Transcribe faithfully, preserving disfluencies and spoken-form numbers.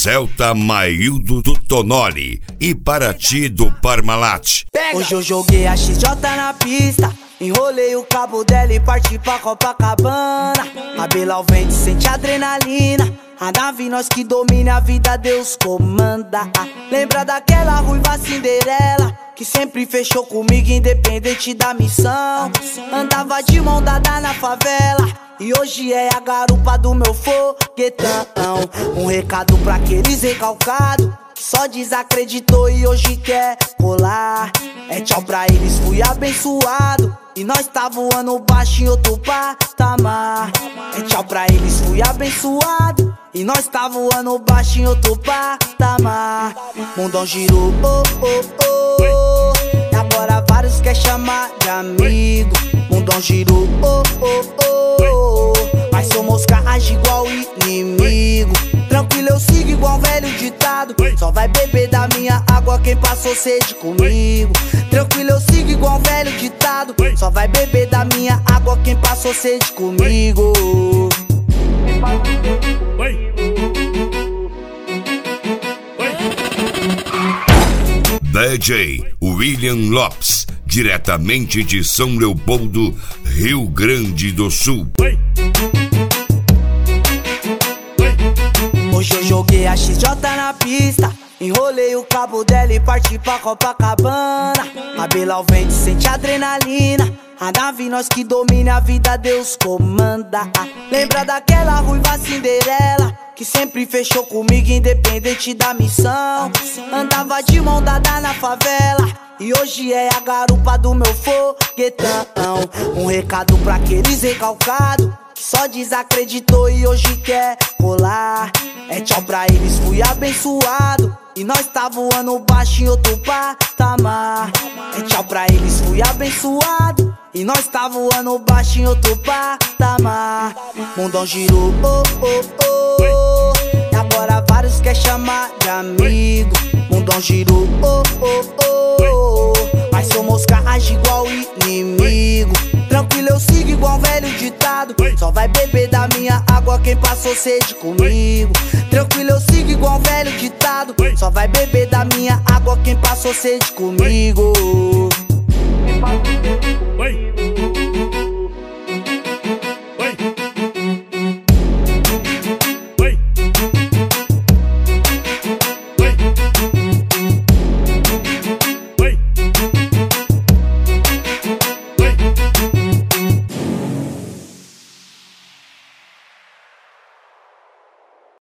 Celta Maildo do Tonoli e Paraty do Parmalat. Hoje eu joguei a X J na pista, enrolei o cabo dela e parti pra Copacabana. Cabelo ao vento, sente adrenalina, a nave nós que domina, a vida Deus comanda. Lembra daquela ruiva Cinderela que sempre fechou comigo independente da missão. Andava de mão dada na favela e hoje é a garupa do meu foguetão. Um recado pra aqueles recalcados que só desacreditou e hoje quer colar. É tchau pra eles, fui abençoado e nós tá voando baixo em outro patamar. É tchau pra eles, fui abençoado e nós tá voando baixo em outro patamar. Mundão girou, oh, oh, oh. E agora vários quer chamar de amigo. Mundão girou, oh, oh, oh. Mas seu mosca age igual inimigo. Tranquilo eu sigo igual um velho ditado, só vai beber da minha água quem passou sede comigo. Tranquilo eu sigo igual um velho ditado, só vai beber da minha água quem passou sede comigo. D J William Lopes, diretamente de São Leopoldo, Rio Grande do Sul. Hoje eu joguei a X J na pista, enrolei o cabo dela e parti pra Copacabana. Cabelo ao vento, sente adrenalina, a nave nós que domina, a vida Deus comanda. Lembra daquela ruiva Cinderela que sempre fechou comigo independente da missão. Andava de mão dada na favela e hoje é a garupa do meu foguetão. Um recado pra aqueles recalcados que só desacreditou e hoje quer colar. É tchau pra eles, fui abençoado e nós tá voando baixo em outro patamar. É tchau pra eles, fui abençoado e nós tá voando baixo em outro patamar. Mundão girou, oh, oh, oh. E agora vários quer chamar de amigo. Mundão girou, oh, oh, oh. Mas seu mosca age igual inimigo. Tranquilo eu sigo igual um velho ditado, só vai beber da minha água quem passou sede comigo. Tranquilo eu sigo igual um velho ditado, só vai beber da minha água quem passou sede comigo.